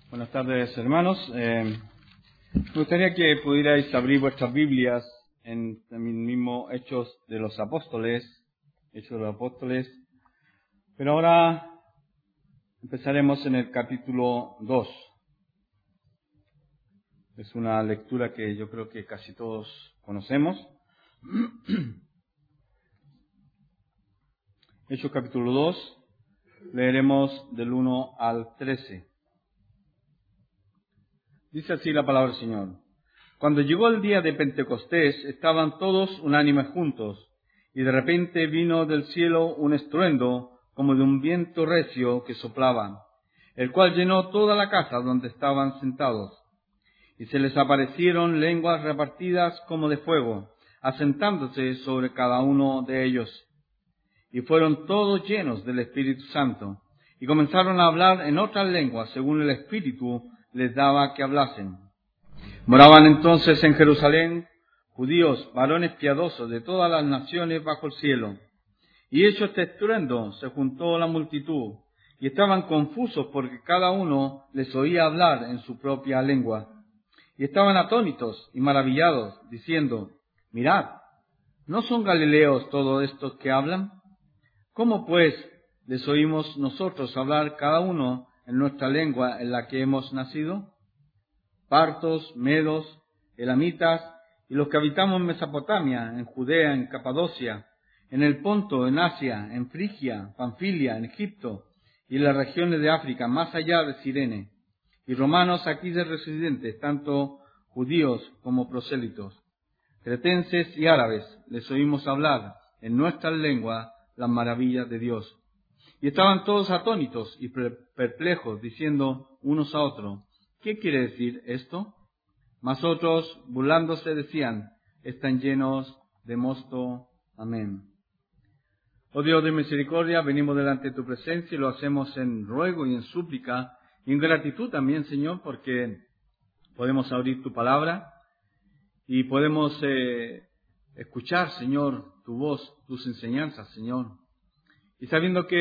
Buenas tardes, hermanos. Me gustaría que pudierais abrir vuestras Biblias en el mismo Hechos de los Apóstoles, pero ahora empezaremos en el capítulo 2. Es una lectura que yo creo que casi todos conocemos. Hechos capítulo 2, leeremos del 1 al 13. Dice así la palabra del Señor. Cuando llegó el día de Pentecostés, estaban todos unánimes juntos, y de repente vino del cielo un estruendo como de un viento recio que soplaba, el cual llenó toda la casa donde estaban sentados. Y se les aparecieron lenguas repartidas como de fuego, asentándose sobre cada uno de ellos. Y fueron todos llenos del Espíritu Santo, y comenzaron a hablar en otras lenguas según el Espíritu les daba que hablasen. Moraban entonces en Jerusalén judíos, varones piadosos de todas las naciones bajo el cielo. Y hecho este estruendo, se juntó la multitud, y estaban confusos porque cada uno les oía hablar en su propia lengua. Y estaban atónitos y maravillados, diciendo: Mirad, ¿no son galileos todos estos que hablan? ¿Cómo pues les oímos nosotros hablar cada uno en nuestra lengua en la que hemos nacido? Partos, medos, elamitas, y los que habitamos en Mesopotamia, en Judea, en Capadocia, en el Ponto, en Asia, en Frigia, Panfilia, en Egipto, y en las regiones de África, más allá de Cirene, y romanos aquí de residentes, tanto judíos como prosélitos, cretenses y árabes, les oímos hablar en nuestras lenguas las maravillas de Dios. Y estaban todos atónitos y perplejos, diciendo unos a otros: ¿Qué quiere decir esto? Mas otros, burlándose, decían: Están llenos de mosto. Amén. Oh Dios de misericordia, venimos delante de tu presencia y lo hacemos en ruego y en súplica y en gratitud también, Señor, porque podemos abrir tu palabra y podemos escuchar, Señor, tu voz, tus enseñanzas, Señor. Y sabiendo que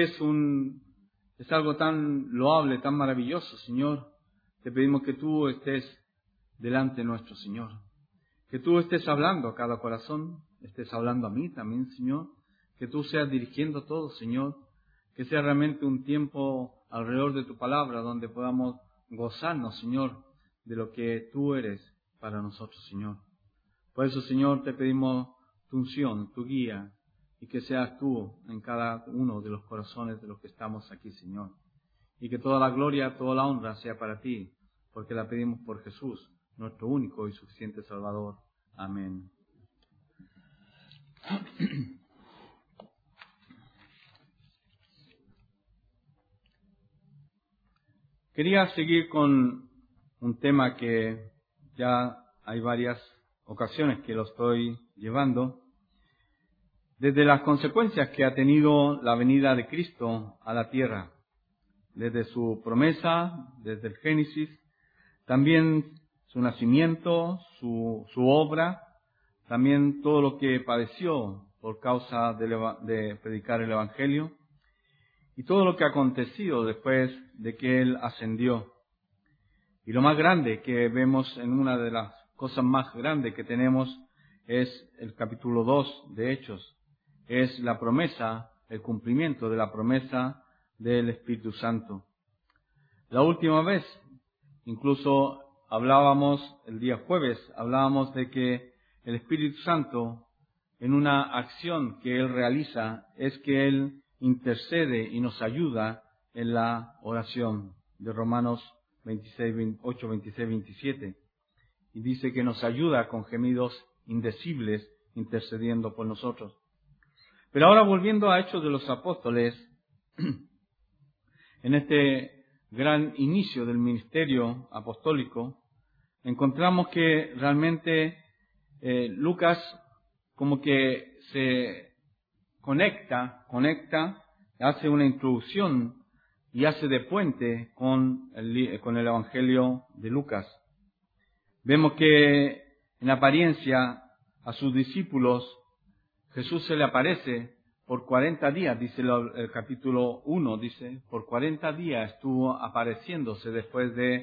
es algo tan loable, tan maravilloso, Señor, te pedimos que tú estés delante nuestro, Señor. Que tú estés hablando a cada corazón, estés hablando a mí también, Señor. Que tú seas dirigiendo todo, Señor. Que sea realmente un tiempo alrededor de tu palabra donde podamos gozarnos, Señor, de lo que tú eres para nosotros, Señor. Por eso, Señor, te pedimos tu unción, tu guía, y que seas tú en cada uno de los corazones de los que estamos aquí, Señor. Y que toda la gloria, toda la honra sea para ti, porque la pedimos por Jesús, nuestro único y suficiente Salvador. Amén. Quería seguir con un tema que ya hay varias ocasiones que lo estoy llevando, desde las consecuencias que ha tenido la venida de Cristo a la tierra, desde su promesa, desde el Génesis, también su nacimiento, su obra, también todo lo que padeció por causa de predicar el Evangelio, y todo lo que ha acontecido después de que Él ascendió. Y lo más grande que vemos, en una de las cosas más grandes que tenemos, es el capítulo 2 de Hechos. Es la promesa, el cumplimiento de la promesa del Espíritu Santo. La última vez, incluso el día jueves, hablábamos de que el Espíritu Santo, en una acción que Él realiza, es que Él intercede y nos ayuda en la oración de Romanos 8, 26, 27. Y dice que nos ayuda con gemidos indecibles, intercediendo por nosotros. Pero ahora, volviendo a Hechos de los Apóstoles, en este gran inicio del ministerio apostólico, encontramos que realmente Lucas como que se conecta, hace una introducción y hace de puente con el Evangelio de Lucas. Vemos que en apariencia a sus discípulos Jesús se le aparece por 40 días, dice el capítulo 1, dice, por 40 días estuvo apareciéndose después de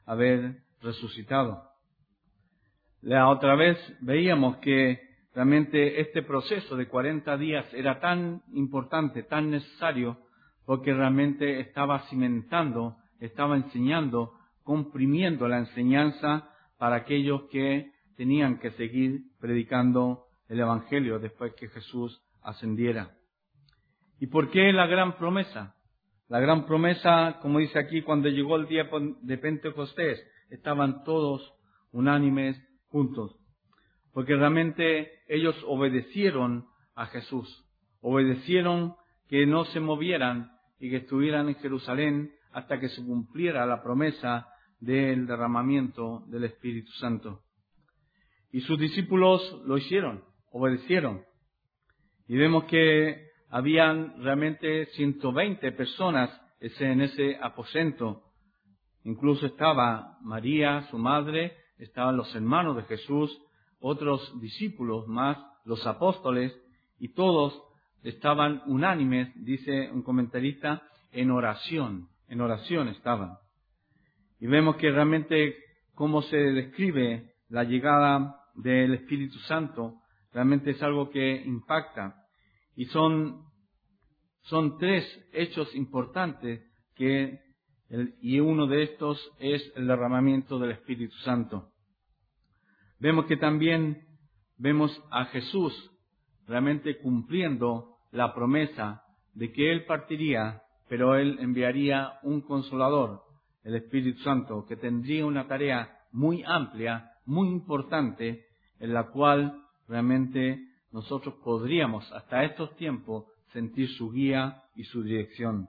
haber resucitado. La otra vez veíamos que realmente este proceso de 40 días era tan importante, tan necesario, porque realmente estaba cimentando, estaba enseñando, comprimiendo la enseñanza para aquellos que tenían que seguir predicando el Evangelio después que Jesús ascendiera. ¿Y por qué la gran promesa? La gran promesa, como dice aquí, cuando llegó el día de Pentecostés, estaban todos unánimes juntos. Porque realmente ellos obedecieron a Jesús. Obedecieron que no se movieran y que estuvieran en Jerusalén hasta que se cumpliera la promesa del derramamiento del Espíritu Santo. Y sus discípulos lo hicieron, obedecieron. Y vemos que habían realmente 120 personas en ese aposento. Incluso estaba María, su madre, estaban los hermanos de Jesús, otros discípulos más, los apóstoles, y todos estaban unánimes, dice un comentarista, en oración estaban. Y vemos que realmente cómo se describe la llegada del Espíritu Santo, realmente es algo que impacta. Y son tres hechos importantes y uno de estos es el derramamiento del Espíritu Santo. Vemos que también vemos a Jesús realmente cumpliendo la promesa de que Él partiría, pero Él enviaría un Consolador, el Espíritu Santo, que tendría una tarea muy amplia, muy importante, en la cual realmente nosotros podríamos, hasta estos tiempos, sentir su guía y su dirección.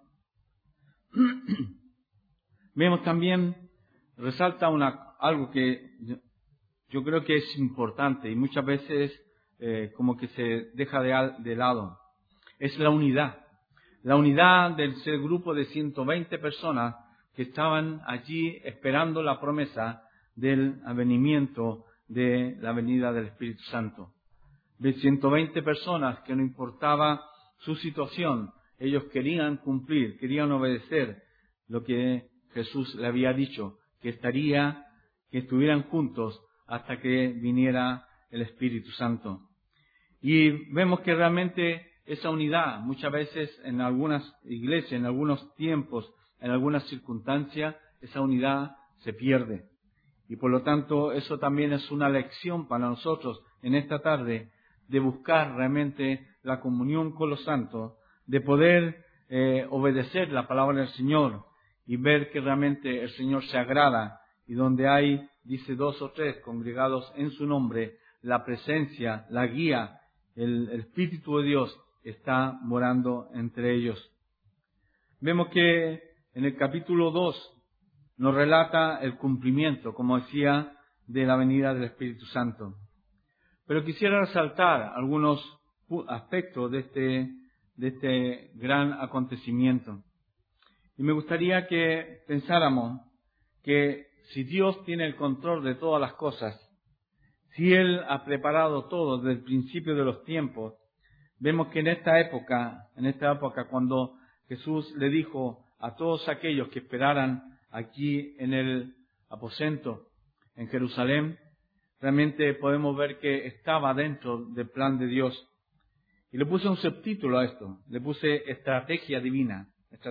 Vemos también, resalta algo que yo creo que es importante y muchas veces como que se deja de lado. Es la unidad. La unidad del grupo de 120 personas que estaban allí esperando la promesa del avenimiento de la venida del Espíritu Santo. De 120 personas que no importaba su situación, ellos querían cumplir, querían obedecer lo que Jesús le había dicho, que estuvieran juntos hasta que viniera el Espíritu Santo. Y vemos que realmente esa unidad, muchas veces en algunas iglesias, en algunos tiempos, en algunas circunstancias, esa unidad se pierde. Y por lo tanto, eso también es una lección para nosotros en esta tarde, de buscar realmente la comunión con los santos, de poder obedecer la palabra del Señor y ver que realmente el Señor se agrada, y donde hay, dice, 2 o 3 congregados en su nombre, la presencia, la guía, el Espíritu de Dios está morando entre ellos. Vemos que en el capítulo 2 nos relata el cumplimiento, como decía, de la venida del Espíritu Santo. Pero quisiera resaltar algunos aspectos de este gran acontecimiento. Y me gustaría que pensáramos que si Dios tiene el control de todas las cosas, si Él ha preparado todo desde el principio de los tiempos, vemos que en esta época cuando Jesús le dijo a todos aquellos que esperaran aquí en el aposento en Jerusalén, realmente podemos ver que estaba dentro del plan de Dios. Y le puse un subtítulo a esto, le puse estrategia divina.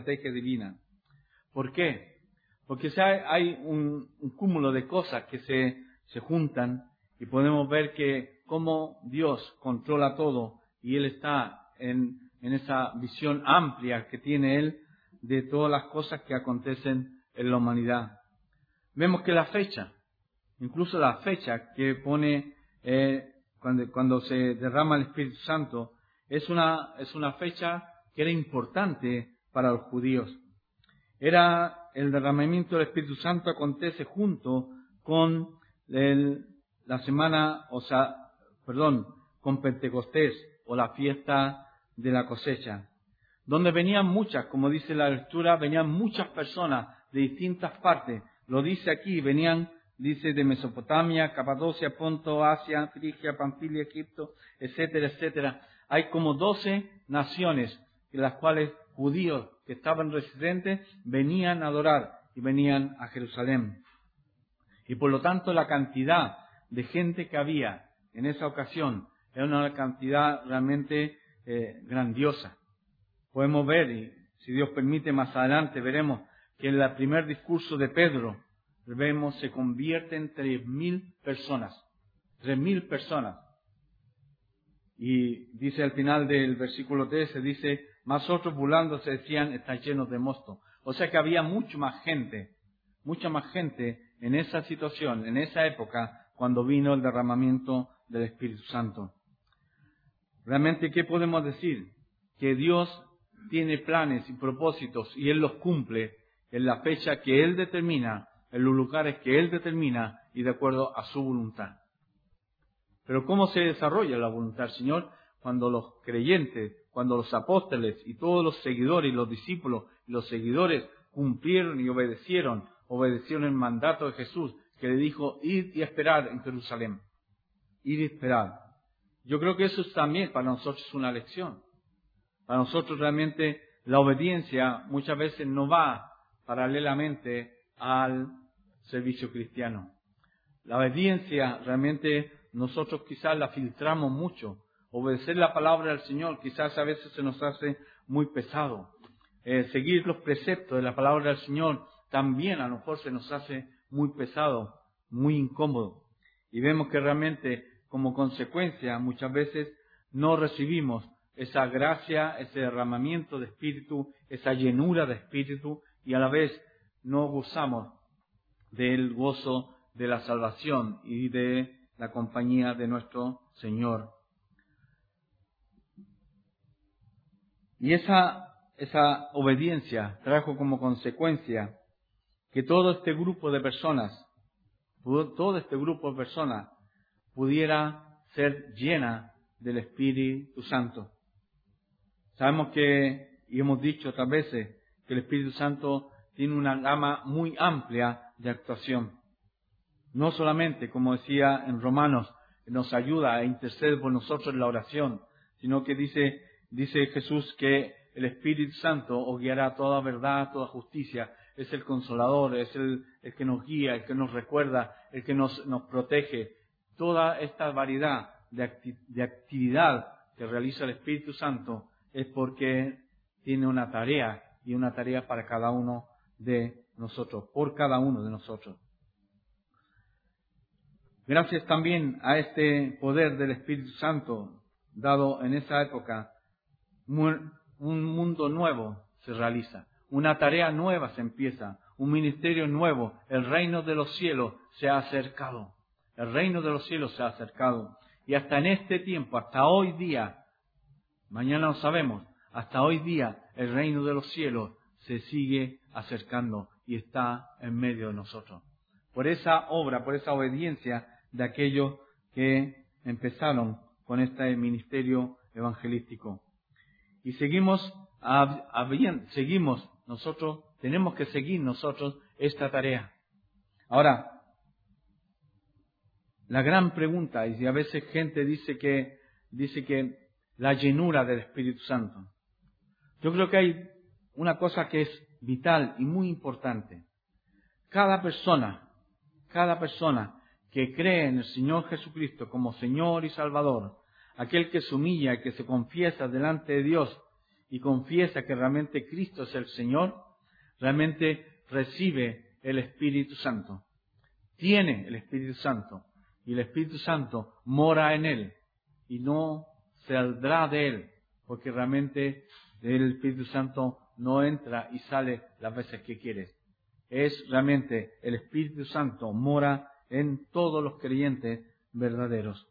¿Por qué? Porque hay un cúmulo de cosas que se juntan y podemos ver que cómo Dios controla todo y Él está en esa visión amplia que tiene Él de todas las cosas que acontecen en la humanidad. Vemos que incluso la fecha que pone cuando se derrama el Espíritu Santo, es una fecha que era importante para los judíos. El derramamiento del Espíritu Santo acontece junto con con Pentecostés o la fiesta de la cosecha, donde venían muchas, como dice la lectura, venían muchas personas de distintas partes. Lo dice aquí, dice de Mesopotamia, Capadocia, Ponto, Asia, Frigia, Panfilia, Egipto, etcétera, etcétera. Hay como 12 naciones en las cuales judíos que estaban residentes venían a adorar y venían a Jerusalén. Y por lo tanto la cantidad de gente que había en esa ocasión era una cantidad realmente grandiosa. Podemos ver, y si Dios permite más adelante veremos, que en el primer discurso de Pedro, vemos, se convierten 3.000 personas. 3.000 personas. Y dice al final del versículo 13, dice, más otros burlándose decían, están llenos de mosto. O sea que había mucha más gente en esa situación, en esa época, cuando vino el derramamiento del Espíritu Santo. Realmente, ¿qué podemos decir? Que Dios tiene planes y propósitos y Él los cumple en la fecha que Él determina, en los lugares que Él determina y de acuerdo a su voluntad. Pero ¿cómo se desarrolla la voluntad del Señor? Cuando los creyentes, cuando los apóstoles y todos los seguidores y los discípulos y los seguidores cumplieron y obedecieron el mandato de Jesús, que le dijo, id y esperad en Jerusalén. Ir y esperar. Yo creo que eso también para nosotros es una lección. Para nosotros realmente la obediencia muchas veces no va paralelamente al servicio cristiano. La obediencia realmente nosotros quizás la filtramos mucho. Obedecer la palabra del Señor quizás a veces se nos hace muy pesado. Seguir los preceptos de la palabra del Señor también a lo mejor se nos hace muy pesado, muy incómodo. Y vemos que realmente como consecuencia muchas veces no recibimos esa gracia, ese derramamiento de Espíritu, esa llenura de Espíritu y a la vez no gozamos del gozo de la salvación y de la compañía de nuestro Señor. Y esa obediencia trajo como consecuencia que todo este grupo de personas pudiera ser llena del Espíritu Santo. Sabemos que, y hemos dicho otras veces, que el Espíritu Santo tiene una gama muy amplia de actuación. No solamente, como decía en Romanos, nos ayuda a interceder por nosotros en la oración, sino que dice Jesús que el Espíritu Santo os guiará a toda verdad, a toda justicia. Es el consolador, es el que nos guía, el que nos recuerda, el que nos protege. Toda esta variedad de actividad que realiza el Espíritu Santo es porque tiene una tarea y una tarea para cada uno de nosotros, por cada uno de nosotros. Gracias también a este poder del Espíritu Santo dado en esa época, un mundo nuevo se realiza, una tarea nueva se empieza, un ministerio nuevo, el reino de los cielos se ha acercado, el reino de los cielos se ha acercado. Y hasta en este tiempo, hasta hoy día, mañana no sabemos, hasta hoy día el reino de los cielos se sigue acercando y está en medio de nosotros. Por esa obra, por esa obediencia de aquellos que empezaron con este ministerio evangelístico. Y tenemos que seguir nosotros esta tarea. Ahora, la gran pregunta, y a veces gente dice que la llenura del Espíritu Santo. Yo creo que hay una cosa que es vital y muy importante. Cada persona que cree en el Señor Jesucristo como Señor y Salvador, aquel que se humilla y que se confiesa delante de Dios y confiesa que realmente Cristo es el Señor, realmente recibe el Espíritu Santo. Tiene el Espíritu Santo y el Espíritu Santo mora en él y no saldrá de él, porque realmente el Espíritu Santo no entra y sale las veces que quiere. Es realmente el Espíritu Santo mora en todos los creyentes verdaderos.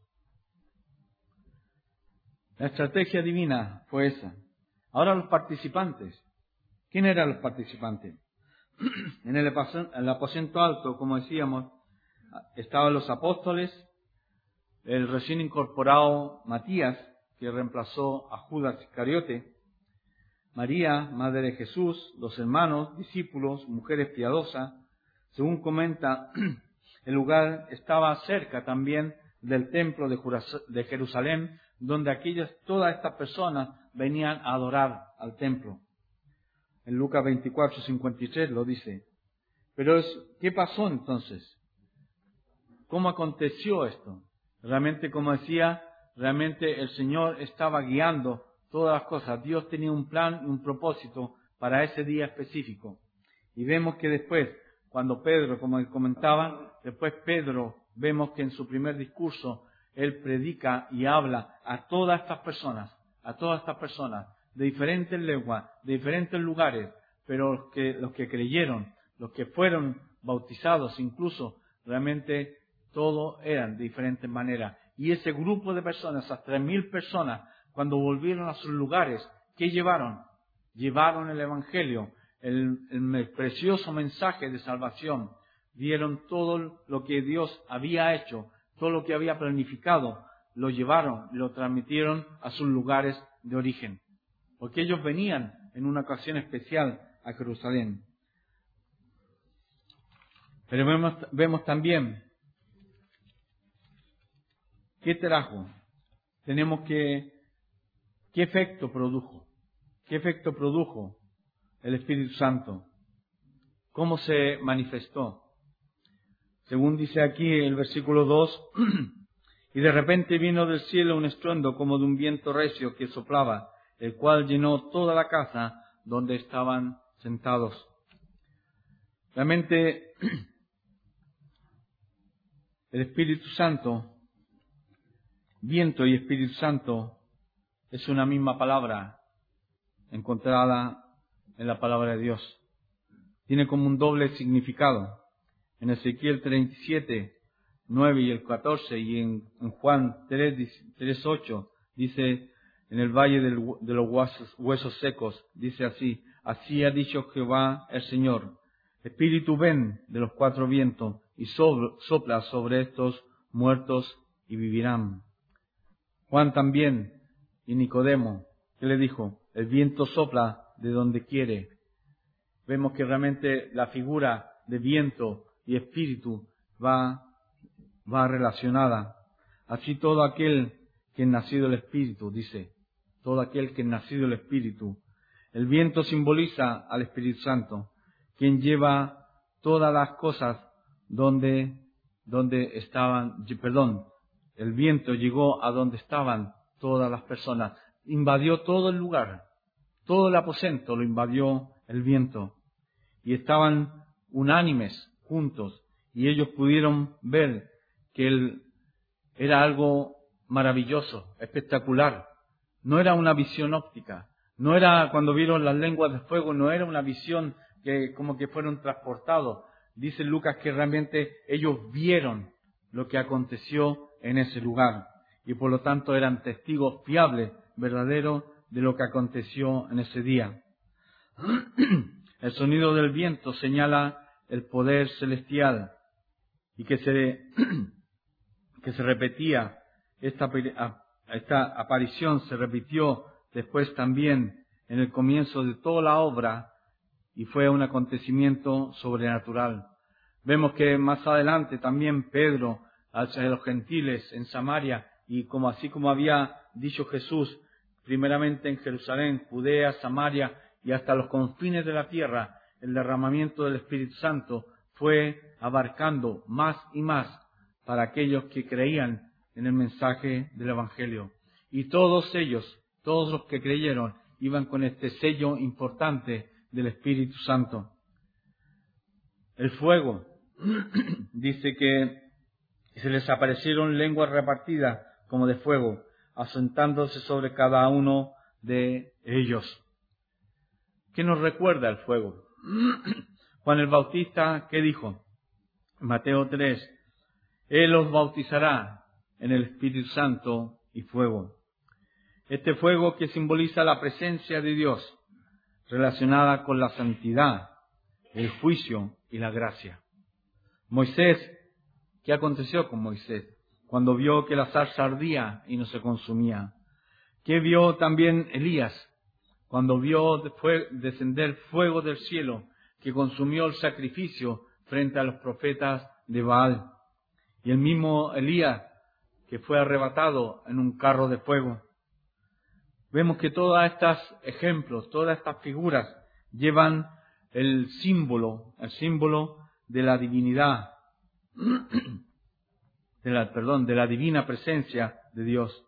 La estrategia divina fue esa. Ahora los participantes. ¿Quién eran los participantes? En el aposento alto, como decíamos, estaban los apóstoles, el recién incorporado Matías, que reemplazó a Judas Iscariote, María, madre de Jesús, los hermanos, discípulos, mujeres piadosas. Según comenta, el lugar estaba cerca también del templo de Jerusalén, donde todas estas personas venían a adorar al templo. En Lucas 24:53 lo dice. Pero ¿qué pasó entonces? ¿Cómo aconteció esto? Realmente, como decía, realmente el Señor estaba guiando todas las cosas. Dios tenía un plan y un propósito para ese día específico. Y vemos que después, cuando Pedro, como comentaba, después Pedro, vemos que en su primer discurso, él predica y habla a todas estas personas, de diferentes lenguas, de diferentes lugares, pero los que creyeron, los que fueron bautizados incluso, realmente todos eran de diferentes maneras. Y ese grupo de personas, esas 3,000 personas, cuando volvieron a sus lugares, ¿qué llevaron? Llevaron el Evangelio, el precioso mensaje de salvación. Dieron todo lo que Dios había hecho, todo lo que había planificado, lo llevaron, lo transmitieron a sus lugares de origen. Porque ellos venían en una ocasión especial a Jerusalén. Pero vemos también qué trajo. ¿Qué efecto produjo? ¿Qué efecto produjo el Espíritu Santo? ¿Cómo se manifestó? Según dice aquí el versículo 2, y de repente vino del cielo un estruendo como de un viento recio que soplaba, el cual llenó toda la casa donde estaban sentados. Realmente el Espíritu Santo, viento y Espíritu Santo, es una misma palabra encontrada en la palabra de Dios. Tiene como un doble significado. En Ezequiel 37, 9 y el 14 y en Juan 3, 8 dice, en el valle de los huesos secos, dice así, así ha dicho Jehová el Señor, Espíritu ven de los 4 vientos y sopla sobre estos muertos y vivirán. Juan también y Nicodemo, ¿qué le dijo? El viento sopla de donde quiere. Vemos que realmente la figura de viento y espíritu va relacionada. Así todo aquel que es nacido del Espíritu, dice, todo aquel que es nacido del Espíritu. El viento simboliza al Espíritu Santo, quien lleva todas las cosas donde estaban, el viento llegó a donde estaban todas las personas, invadió todo el lugar, todo el aposento lo invadió el viento, y estaban unánimes, juntos, y ellos pudieron ver que era algo maravilloso, espectacular. No era una visión óptica, no era cuando vieron las lenguas de fuego, no era una visión que como que fueron transportados. Dice Lucas que realmente ellos vieron lo que aconteció en ese lugar y por lo tanto eran testigos fiables, verdaderos de lo que aconteció en ese día. El sonido del viento señala el poder celestial y que se repetía, esta aparición se repitió después también en el comienzo de toda la obra y fue un acontecimiento sobrenatural. Vemos que más adelante también Pedro hacia los gentiles en Samaria y así como había dicho Jesús, primeramente en Jerusalén, Judea, Samaria y hasta los confines de la tierra, el derramamiento del Espíritu Santo fue abarcando más y más para aquellos que creían en el mensaje del Evangelio. Y todos ellos, todos los que creyeron, iban con este sello importante del Espíritu Santo. El fuego, dice que se les aparecieron lenguas repartidas como de fuego, asentándose sobre cada uno de ellos. ¿Qué nos recuerda el fuego? Juan el Bautista, ¿qué dijo? Mateo 3, Él os bautizará en el Espíritu Santo y fuego. Este fuego que simboliza la presencia de Dios, relacionada con la santidad, el juicio y la gracia. Moisés, ¿qué aconteció con Moisés? Cuando vio que la zarza ardía y no se consumía. ¿Qué vio también Elías? Cuando vio descender fuego del cielo que consumió el sacrificio frente a los profetas de Baal. Y el mismo Elías que fue arrebatado en un carro de fuego. Vemos que todos estos ejemplos, todas estas figuras llevan el símbolo de la divinidad. de la divina presencia de Dios.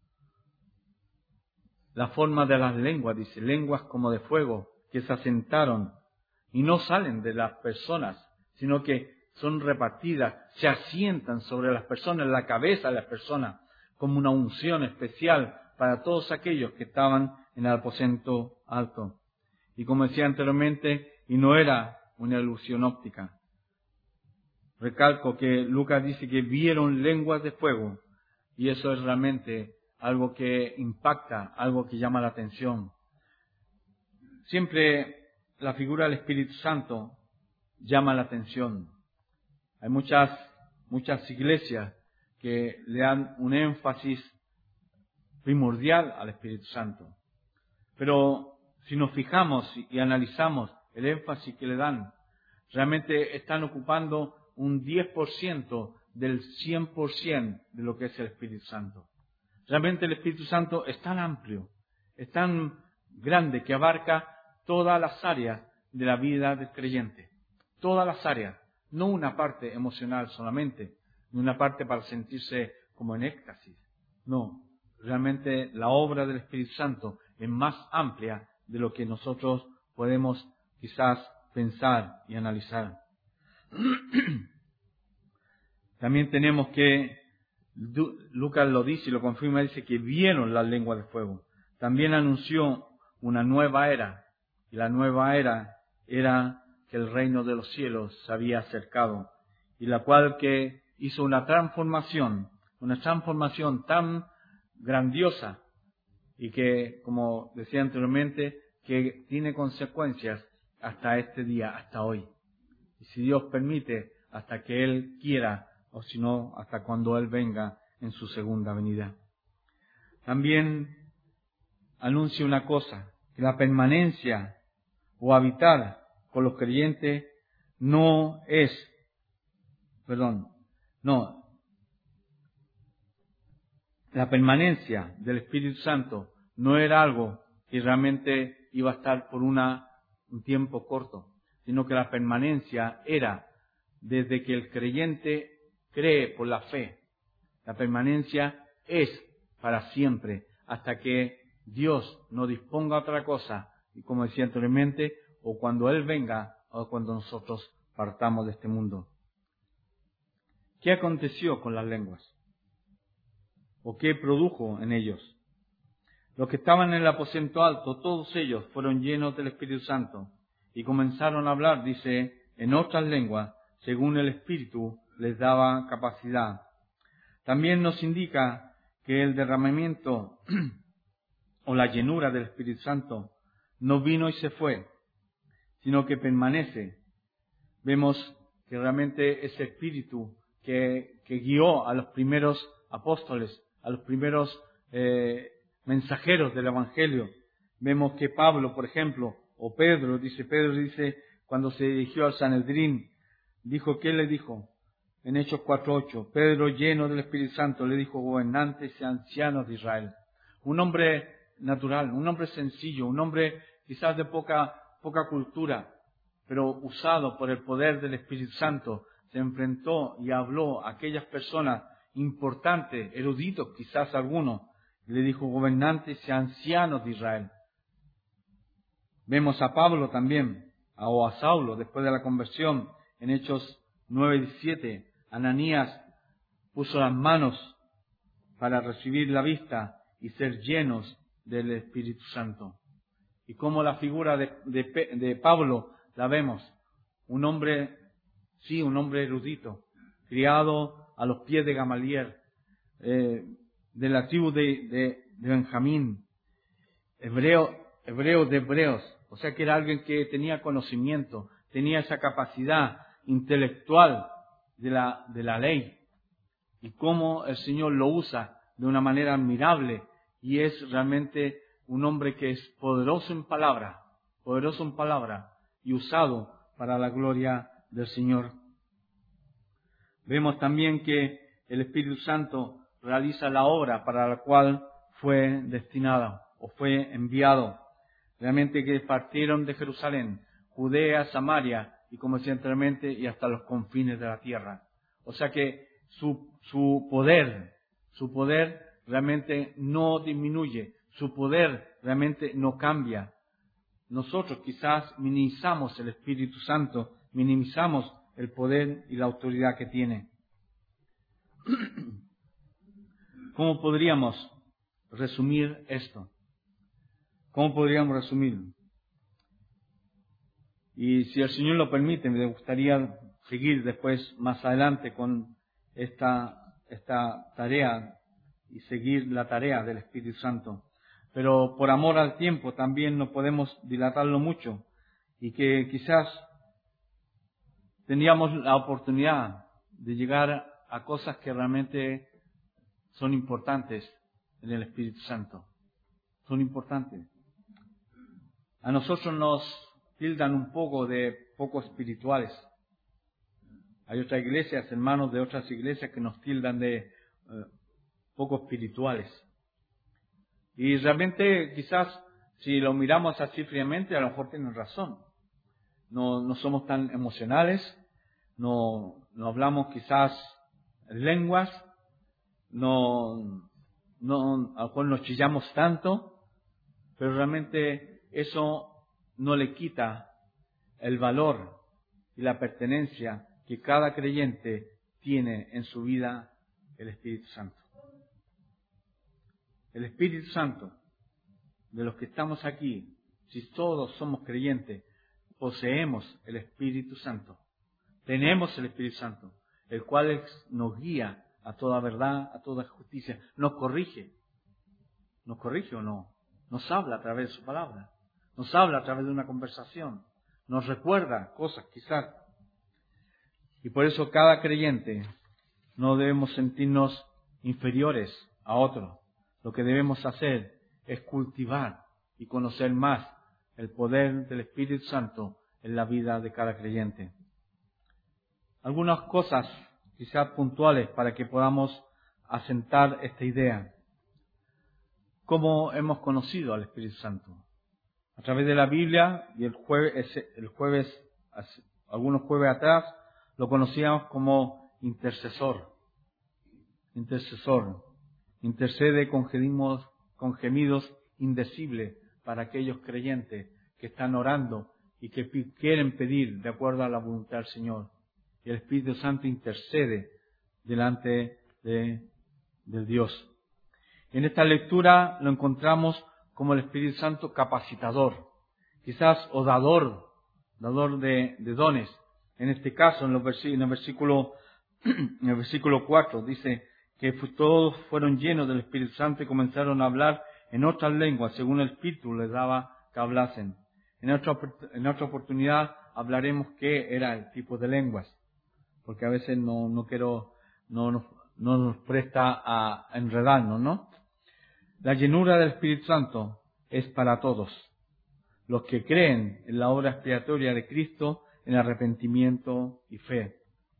La forma de las lenguas, dice, lenguas como de fuego, que se asentaron y no salen de las personas, sino que son repartidas, se asientan sobre las personas, la cabeza de las personas, como una unción especial para todos aquellos que estaban en el aposento alto. Y como decía anteriormente, y no era una ilusión óptica. Recalco que Lucas dice que vieron lenguas de fuego, y eso es realmente algo que impacta, algo que llama la atención. Siempre la figura del Espíritu Santo llama la atención. Hay muchas iglesias que le dan un énfasis primordial al Espíritu Santo. Pero si nos fijamos y analizamos el énfasis que le dan, realmente están ocupando un 10% del 100% de lo que es el Espíritu Santo. Realmente el Espíritu Santo es tan amplio, es tan grande que abarca todas las áreas de la vida del creyente. Todas las áreas, no una parte emocional solamente, ni una parte para sentirse como en éxtasis. No, realmente la obra del Espíritu Santo es más amplia de lo que nosotros podemos quizás pensar y analizar. También tenemos que, Lucas lo dice y lo confirma, dice que vieron las lenguas de fuego. También anunció una nueva era, y la nueva era era que el reino de los cielos se había acercado, y la cual que hizo una transformación tan grandiosa, y que, como decía anteriormente, que tiene consecuencias hasta este día, hasta hoy. Y si Dios permite, hasta que Él quiera, o si no, hasta cuando Él venga en su segunda venida. También anuncia una cosa, que la permanencia o habitar con los creyentes la permanencia del Espíritu Santo no era algo que realmente iba a estar por un tiempo corto, sino que la permanencia era desde que el creyente cree por la fe. La permanencia es para siempre, hasta que Dios no disponga otra cosa, y como decía anteriormente, o cuando Él venga, o cuando nosotros partamos de este mundo. ¿Qué aconteció con las lenguas? ¿O qué produjo en ellos? Los que estaban en el aposento alto, todos ellos fueron llenos del Espíritu Santo, y comenzaron a hablar, dice, en otras lenguas, según el Espíritu les daba capacidad. También nos indica que el derramamiento o la llenura del Espíritu Santo no vino y se fue, sino que permanece. Vemos que realmente ese Espíritu que guió a los primeros apóstoles, a los primeros mensajeros del Evangelio. Vemos que Pablo, por ejemplo, o Pedro dice, cuando se dirigió al Sanedrín, dijo, ¿qué le dijo? En Hechos 4:8, Pedro, lleno del Espíritu Santo, le dijo, gobernantes y ancianos de Israel. Un hombre natural, un hombre sencillo, un hombre quizás de poca cultura, pero usado por el poder del Espíritu Santo, se enfrentó y habló a aquellas personas importantes, eruditos quizás algunos, y le dijo, gobernantes y ancianos de Israel. Vemos a Pablo también, o a Saulo, después de la conversión, en Hechos 9:17, Ananías puso las manos para recibir la vista y ser llenos del Espíritu Santo. Y como la figura de Pablo la vemos, un hombre erudito, criado a los pies de Gamaliel, de la tribu de Benjamín, hebreo de hebreos, o sea que era alguien que tenía conocimiento, tenía esa capacidad intelectual de la ley, y cómo el Señor lo usa de una manera admirable, y es realmente un hombre que es poderoso en palabra, y usado para la gloria del Señor. Vemos también que el Espíritu Santo realiza la obra para la cual fue destinado o fue enviado. Realmente que partieron de Jerusalén, Judea, Samaria y como decía anteriormente, y hasta los confines de la tierra. O sea que su poder realmente no disminuye, su poder realmente no cambia. Nosotros quizás minimizamos el Espíritu Santo, minimizamos el poder y la autoridad que tiene. ¿Cómo podríamos resumir esto? ¿Cómo podríamos resumirlo? Y si el Señor lo permite, me gustaría seguir después, más adelante, con esta tarea y seguir la tarea del Espíritu Santo. Pero por amor al tiempo también no podemos dilatarlo mucho y que quizás tendríamos la oportunidad de llegar a cosas que realmente son importantes en el Espíritu Santo. Son importantes. A nosotros nos tildan un poco de poco espirituales. Hay otras iglesias, hermanos de otras iglesias, que nos tildan de poco espirituales. Y realmente quizás si lo miramos así fríamente, a lo mejor tienen razón. No somos tan emocionales, no hablamos quizás lenguas, a lo mejor nos chillamos tanto, pero realmente eso no le quita el valor y la pertenencia que cada creyente tiene en su vida el Espíritu Santo. El Espíritu Santo, de los que estamos aquí, si todos somos creyentes, poseemos el Espíritu Santo. Tenemos el Espíritu Santo, el cual nos guía a toda verdad, a toda justicia. Nos corrige. ¿Nos corrige o no? Nos habla a través de su palabra. Nos habla a través de una conversación. Nos recuerda cosas quizás. Y por eso cada creyente no debemos sentirnos inferiores a otro. Lo que debemos hacer es cultivar y conocer más el poder del Espíritu Santo en la vida de cada creyente. Algunas cosas quizás puntuales para que podamos asentar esta idea. ¿Cómo hemos conocido al Espíritu Santo? A través de la Biblia, y algunos jueves atrás, lo conocíamos como intercesor. Intercesor. Intercede con gemidos indecibles para aquellos creyentes que están orando y que quieren pedir de acuerdo a la voluntad del Señor. Y el Espíritu Santo intercede delante de Dios. En esta lectura lo encontramos como el Espíritu Santo capacitador, quizás o dador de dones. En este caso, en el versículo 4, dice que todos fueron llenos del Espíritu Santo y comenzaron a hablar en otras lenguas, según el Espíritu les daba que hablasen. En otra oportunidad hablaremos qué era el tipo de lenguas, porque a veces no nos presta a enredarnos, ¿no? La llenura del Espíritu Santo es para todos los que creen en la obra expiatoria de Cristo, en arrepentimiento y fe.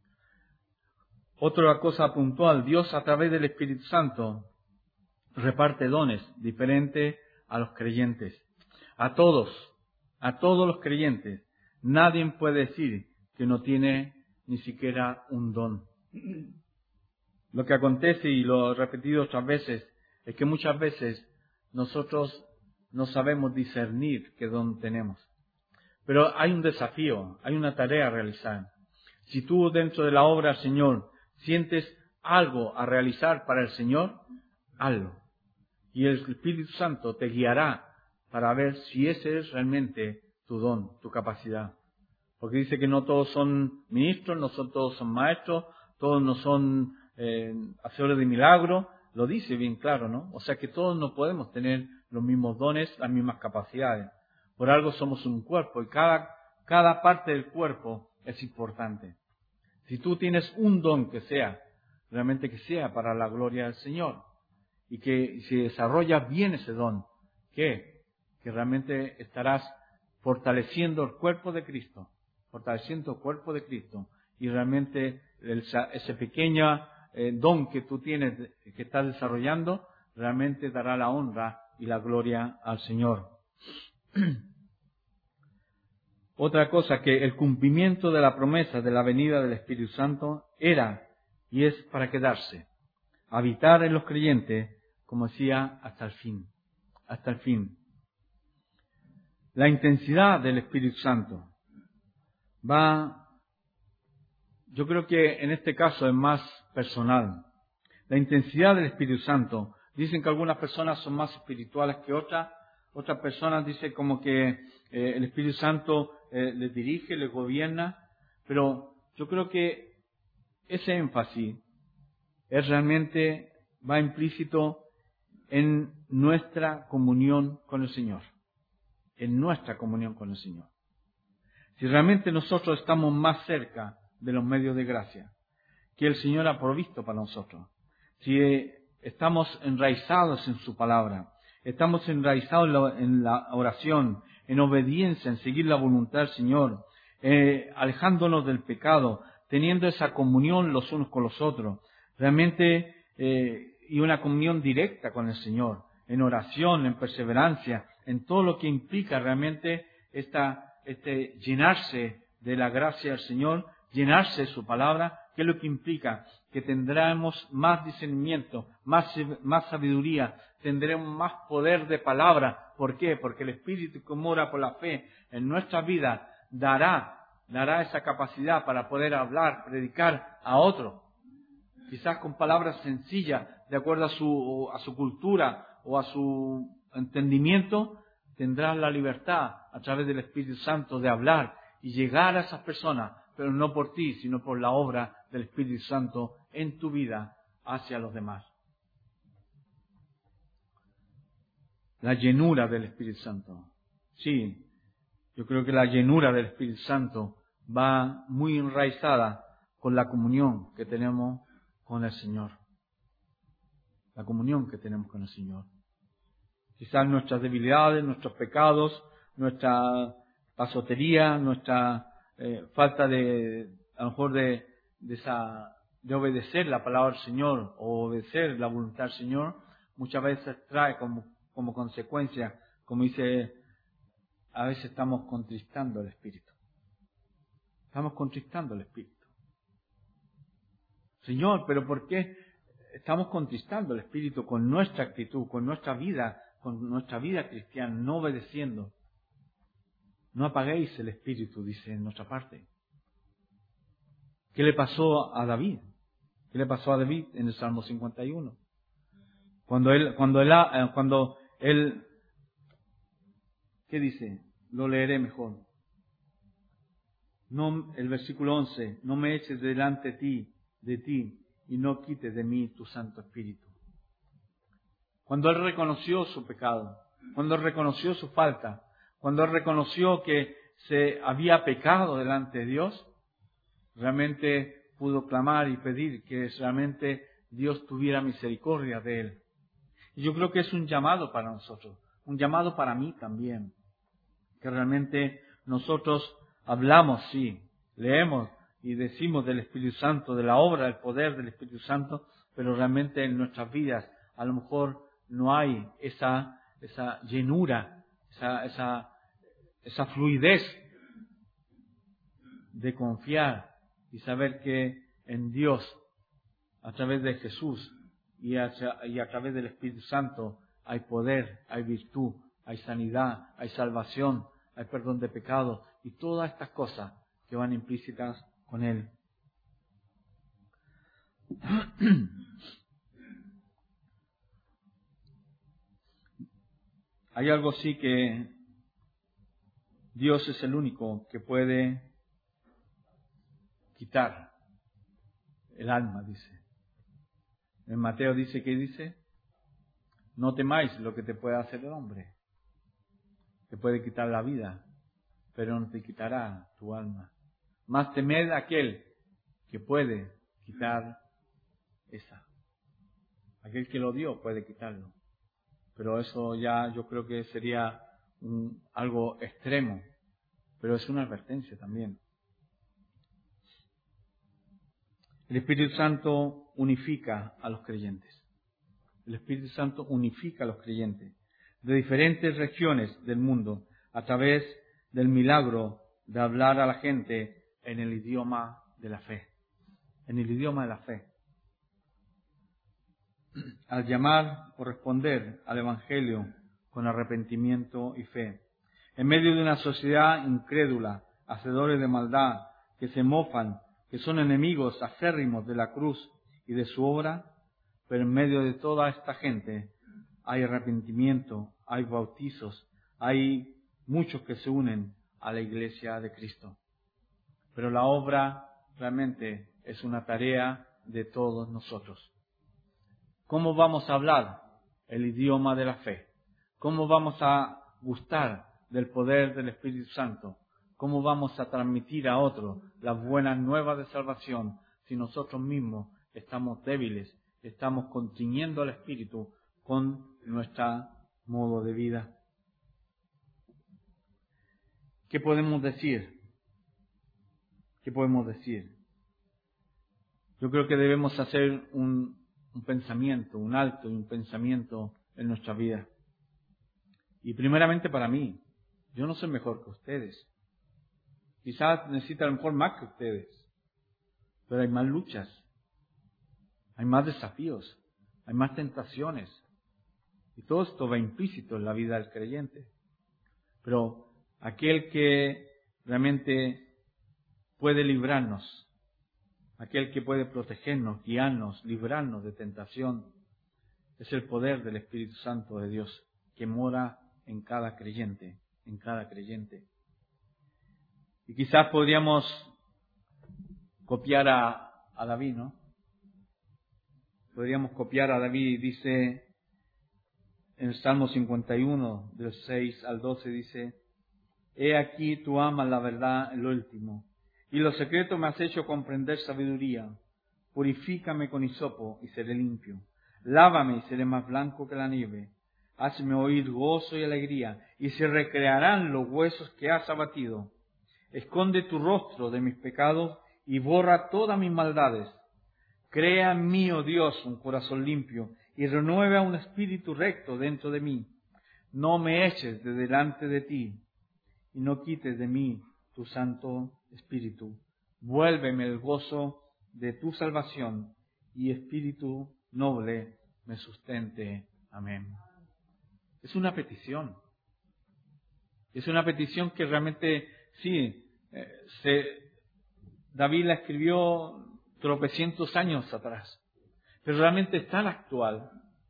Otra cosa puntual, Dios a través del Espíritu Santo reparte dones diferentes a los creyentes. A todos los creyentes. Nadie puede decir que no tiene ni siquiera un don. Lo que acontece, y lo he repetido otras veces, es que muchas veces nosotros no sabemos discernir qué don tenemos. Pero hay un desafío, hay una tarea a realizar. Si tú dentro de la obra del Señor sientes algo a realizar para el Señor, hazlo. Y el Espíritu Santo te guiará para ver si ese es realmente tu don, tu capacidad. Porque dice que no todos son ministros, no todos son maestros, todos no son hacedores de milagros. Lo dice bien claro, ¿no? O sea que todos no podemos tener los mismos dones, las mismas capacidades. Por algo somos un cuerpo y cada parte del cuerpo es importante. Si tú tienes un don que sea, realmente que sea para la gloria del Señor, y que si desarrollas bien ese don, que realmente estarás fortaleciendo el cuerpo de Cristo, y realmente ese pequeño don que tú tienes, que estás desarrollando, realmente dará la honra y la gloria al Señor. Otra cosa, que el cumplimiento de la promesa de la venida del Espíritu Santo era y es para quedarse. Habitar en los creyentes, como decía, hasta el fin. Hasta el fin. La intensidad del Espíritu Santo yo creo que en este caso es más personal. La intensidad del Espíritu Santo, dicen que algunas personas son más espirituales que otras personas dicen como que el Espíritu Santo les dirige, les gobierna, pero yo creo que ese énfasis va implícito en nuestra comunión con el Señor. En nuestra comunión con el Señor. Si realmente nosotros estamos más cerca de los medios de gracia que el Señor ha provisto para nosotros, si estamos enraizados en su palabra, estamos enraizados en la oración, en obediencia, en seguir la voluntad del Señor, alejándonos del pecado, teniendo esa comunión los unos con los otros, realmente, y una comunión directa con el Señor, en oración, en perseverancia, en todo lo que implica realmente llenarse de la gracia del Señor, llenarse de su palabra, ¿qué es lo que implica? Que tendremos más discernimiento, más sabiduría, tendremos más poder de palabra. ¿Por qué? Porque el Espíritu que mora por la fe en nuestra vida dará esa capacidad para poder hablar, predicar a otros. Quizás con palabras sencillas, de acuerdo a su cultura o a su entendimiento, tendrás la libertad a través del Espíritu Santo de hablar y llegar a esas personas, pero no por ti, sino por la obra del Espíritu Santo en tu vida hacia los demás. La llenura del Espíritu Santo. Sí, yo creo que la llenura del Espíritu Santo va muy enraizada con la comunión que tenemos con el Señor. La comunión que tenemos con el Señor. Quizás nuestras debilidades, nuestros pecados, nuestra pasotería, nuestra falta a lo mejor de obedecer la palabra del Señor o obedecer la voluntad del Señor, muchas veces trae como consecuencia, como dice, a veces estamos contristando el Espíritu. Estamos contristando el Espíritu. Señor, pero ¿por qué estamos contristando el Espíritu con nuestra actitud, con nuestra vida cristiana, no obedeciendo? No apaguéis el Espíritu, dice en nuestra parte. ¿Qué le pasó a David? ¿Qué le pasó a David en el Salmo 51? Cuando él, ¿qué dice? Lo leeré mejor. No, el versículo 11, no me eches delante de ti, y no quites de mí tu Santo Espíritu. Cuando él reconoció su pecado, cuando él reconoció su falta, cuando él reconoció que se había pecado delante de Dios, realmente pudo clamar y pedir que realmente Dios tuviera misericordia de él. Y yo creo que es un llamado para nosotros, un llamado para mí también, que realmente nosotros hablamos, sí, leemos y decimos del Espíritu Santo, de la obra, del poder del Espíritu Santo, pero realmente en nuestras vidas a lo mejor no hay esa llenura, esa fluidez de confiar y saber que en Dios, a través de Jesús y a través del Espíritu Santo, hay poder, hay virtud, hay sanidad, hay salvación, hay perdón de pecados y todas estas cosas que van implícitas con Él. Hay algo sí que Dios es el único que puede quitar el alma, dice. En Mateo dice, ¿qué dice? No temáis lo que te puede hacer el hombre. Te puede quitar la vida, pero no te quitará tu alma. Más temed a aquel que puede quitar esa. Aquel que lo dio puede quitarlo. Pero eso ya yo creo que sería algo extremo. Pero es una advertencia también. El Espíritu Santo unifica a los creyentes. El Espíritu Santo unifica a los creyentes de diferentes regiones del mundo a través del milagro de hablar a la gente en el idioma de la fe. En el idioma de la fe. al llamar o responder al Evangelio con arrepentimiento y fe. En medio de una sociedad incrédula, hacedores de maldad, que se mofan, que son enemigos acérrimos de la cruz y de su obra, pero en medio de toda esta gente hay arrepentimiento, hay bautizos, hay muchos que se unen a la iglesia de Cristo. Pero la obra realmente es una tarea de todos nosotros. ¿Cómo vamos a hablar el idioma de la fe? ¿Cómo vamos a gustar del poder del Espíritu Santo? ¿Cómo vamos a transmitir a otros las buenas nuevas de salvación si nosotros mismos estamos débiles, estamos constriñendo al Espíritu con nuestro modo de vida? ¿Qué podemos decir? ¿Qué podemos decir? Yo creo que debemos hacer un pensamiento, un alto y un pensamiento en nuestra vida. Y primeramente para mí, yo no soy mejor que ustedes. Quizás necesito a lo mejor más que ustedes, pero hay más luchas, hay más desafíos, hay más tentaciones. Y todo esto va implícito en la vida del creyente. Pero aquel que realmente puede librarnos, aquel que puede protegernos, guiarnos, librarnos de tentación, es el poder del Espíritu Santo de Dios que mora en cada creyente, en cada creyente. Y quizás podríamos copiar a David, ¿no? Podríamos copiar a David, dice en el Salmo 51, del 6 al 12, dice: He aquí tú amas la verdad en lo último, y lo secreto me has hecho comprender sabiduría. Purifícame con hisopo y seré limpio. Lávame y seré más blanco que la nieve. Hazme oír gozo y alegría, y se recrearán los huesos que has abatido. Esconde tu rostro de mis pecados y borra todas mis maldades. Crea en mí, oh Dios, un corazón limpio, y renueva un espíritu recto dentro de mí. No me eches de delante de ti, y no quites de mí tu Santo Espíritu. Vuélveme el gozo de tu salvación, y espíritu noble me sustente. Amén. Es una petición. Es una petición que realmente, sí, David la escribió tropecientos años atrás, pero realmente es tan actual,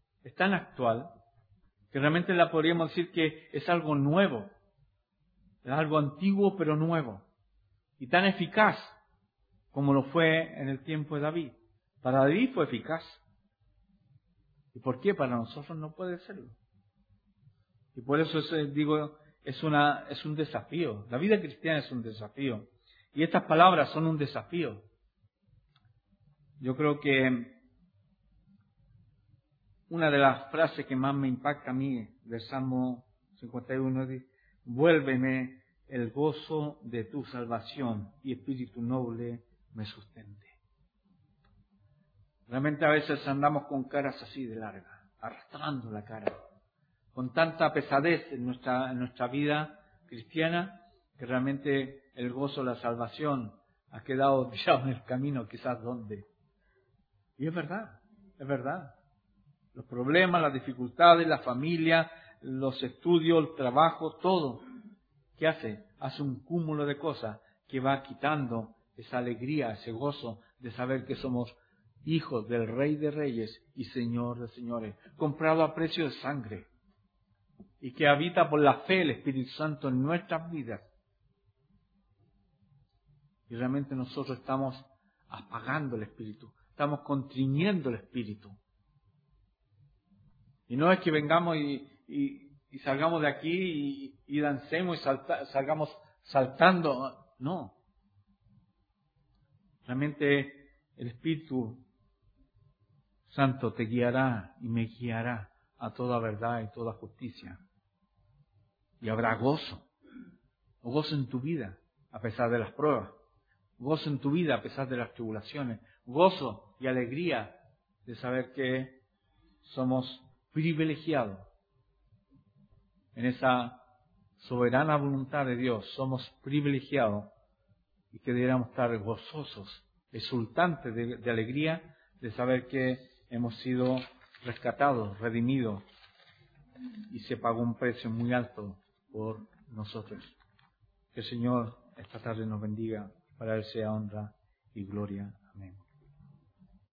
que realmente la podríamos decir que es algo nuevo, es algo antiguo pero nuevo, y tan eficaz como lo fue en el tiempo de David. Para David fue eficaz. ¿Y por qué? Para nosotros no puede serlo. Y por eso digo, es un desafío. La vida cristiana es un desafío. Y estas palabras son un desafío. Yo creo que una de las frases que más me impacta a mí del Salmo 51 es: vuélveme el gozo de tu salvación y espíritu noble me sustente. Realmente a veces andamos con caras así de largas, arrastrando la cara, con tanta pesadez en nuestra vida cristiana, que realmente el gozo de la salvación ha quedado tirado en el camino, quizás donde. Y es verdad. Los problemas, las dificultades, la familia, los estudios, el trabajo, todo. ¿Qué hace? Hace un cúmulo de cosas que va quitando esa alegría, ese gozo de saber que somos hijos del Rey de Reyes y Señor de Señores, comprado a precio de sangre, y que habita por la fe el Espíritu Santo en nuestras vidas. Y realmente nosotros estamos apagando el Espíritu, estamos constriñendo el Espíritu. Y no es que vengamos y salgamos de aquí y dancemos y salgamos saltando. No. Realmente el Espíritu Santo te guiará y me guiará a toda verdad y toda justicia. Y habrá gozo. Gozo en tu vida a pesar de las pruebas. Gozo en tu vida a pesar de las tribulaciones. Gozo y alegría de saber que somos privilegiados en esa soberana voluntad de Dios. Somos privilegiados y que deberíamos estar gozosos, exultantes de alegría de saber que hemos sido rescatado, redimido, y se pagó un precio muy alto por nosotros. Que el Señor esta tarde nos bendiga, para Él sea honra y gloria. Amén.